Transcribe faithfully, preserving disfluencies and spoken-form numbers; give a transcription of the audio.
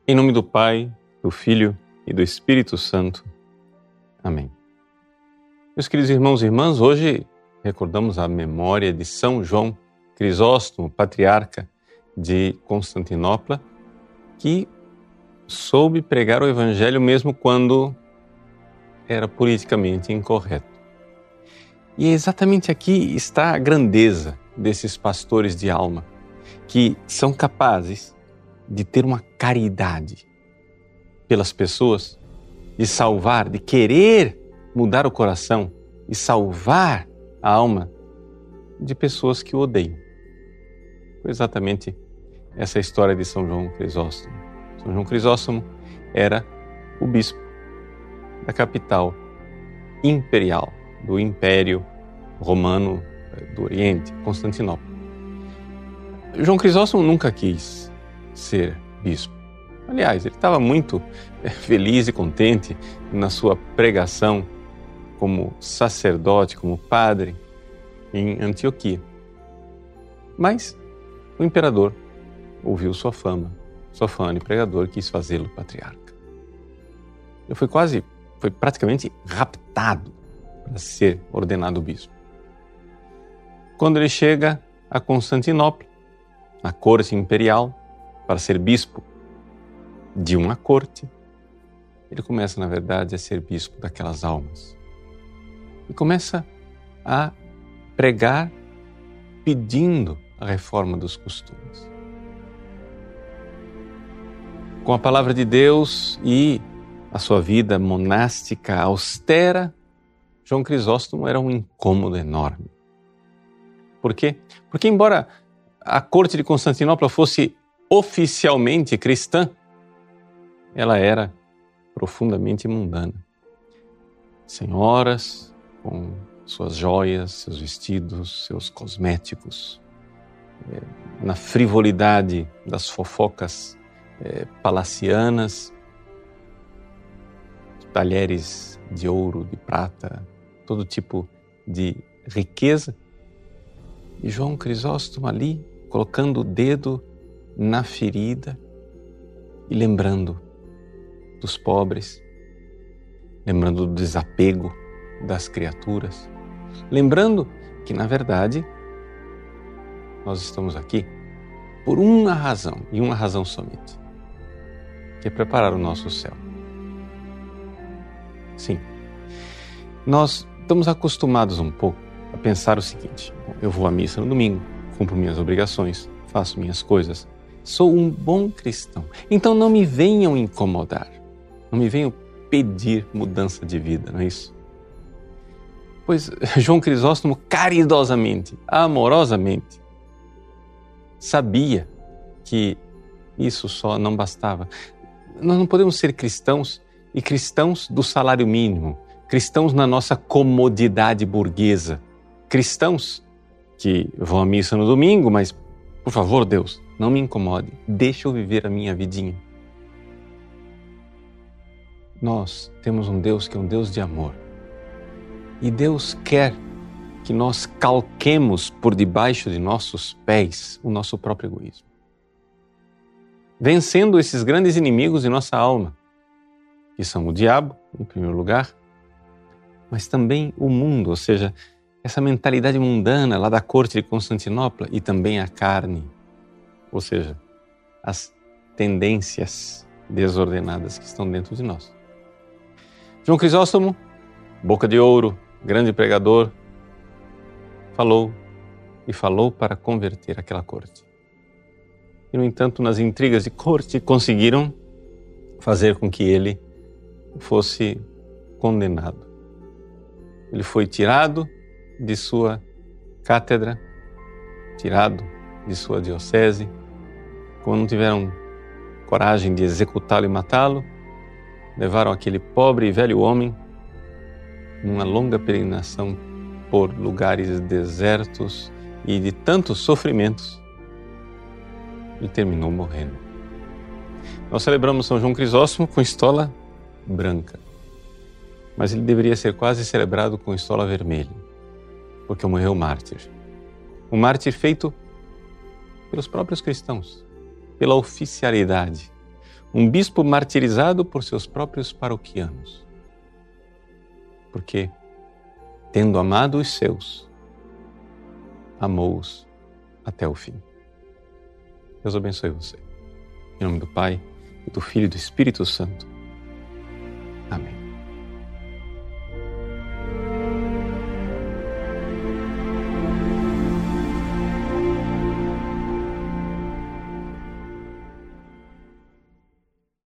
Em nome do Pai, do Filho e do Espírito Santo. Amém. Meus queridos irmãos e irmãs, hoje recordamos a memória de São João Crisóstomo, patriarca de Constantinopla, que soube pregar o Evangelho mesmo quando era politicamente incorreto. E é exatamente aqui está a grandeza desses pastores de alma, que são capazes de ter uma caridade pelas pessoas, de salvar, de querer mudar o coração e salvar a alma de pessoas que o odeiam. Foi exatamente essa história de São João Crisóstomo. São João Crisóstomo era o bispo da capital imperial do Império Romano do Oriente, Constantinopla. João Crisóstomo nunca quis ser bispo. Aliás, ele estava muito feliz e contente na sua pregação como sacerdote, como padre em Antioquia. Mas o imperador ouviu sua fama, sua fama de pregador, e quis fazê-lo patriarca. Ele foi quase, foi praticamente raptado para ser ordenado bispo. Quando ele chega a Constantinopla, na corte imperial, para ser bispo de uma corte, ele começa, na verdade, a ser bispo daquelas almas. E começa a pregar pedindo a reforma dos costumes. Com a palavra de Deus e a sua vida monástica austera, João Crisóstomo era um incômodo enorme. Por quê? Porque, embora a corte de Constantinopla fosse oficialmente cristã, ela era profundamente mundana. Senhoras com suas joias, seus vestidos, seus cosméticos, é, na frivolidade das fofocas é, palacianas, talheres de ouro, de prata, todo tipo de riqueza. E João Crisóstomo ali, colocando o dedo na ferida e lembrando dos pobres, lembrando do desapego das criaturas, lembrando que, na verdade, nós estamos aqui por uma razão, e uma razão somente, que é preparar o nosso céu. Sim, nós estamos acostumados um pouco a pensar o seguinte: eu vou à missa no domingo, cumpro minhas obrigações, faço minhas coisas, sou um bom cristão, então não me venham incomodar, não me venham pedir mudança de vida, não é isso? Pois João Crisóstomo caridosamente, amorosamente, sabia que isso só não bastava. Nós não podemos ser cristãos e cristãos do salário mínimo, cristãos na nossa comodidade burguesa, cristãos que vão à missa no domingo, mas, por favor, Deus, não me incomode, deixa eu viver a minha vidinha. Nós temos um Deus que é um Deus de amor. E Deus quer que nós calquemos por debaixo de nossos pés o nosso próprio egoísmo, vencendo esses grandes inimigos de nossa alma, que são o diabo, em primeiro lugar, mas também o mundo, ou seja, essa mentalidade mundana lá da corte de Constantinopla, e também a carne, ou seja, as tendências desordenadas que estão dentro de nós. João Crisóstomo, boca de ouro, grande pregador, falou e falou para converter aquela corte. E, no entanto, nas intrigas de corte, conseguiram fazer com que ele fosse condenado. Ele foi tirado de sua cátedra, tirado de sua diocese. Quando não tiveram coragem de executá-lo e matá-lo, levaram aquele pobre e velho homem numa longa peregrinação por lugares desertos e de tantos sofrimentos. Ele terminou morrendo. Nós celebramos São João Crisóstomo com estola branca, mas ele deveria ser quase celebrado com estola vermelha, porque morreu mártir. Um mártir feito pelos próprios cristãos, pela oficialidade. um bispo martirizado por seus próprios paroquianos. Porque, tendo amado os seus, amou-os até o fim. Deus abençoe você. Em nome do Pai, e do Filho e do Espírito Santo. Amém.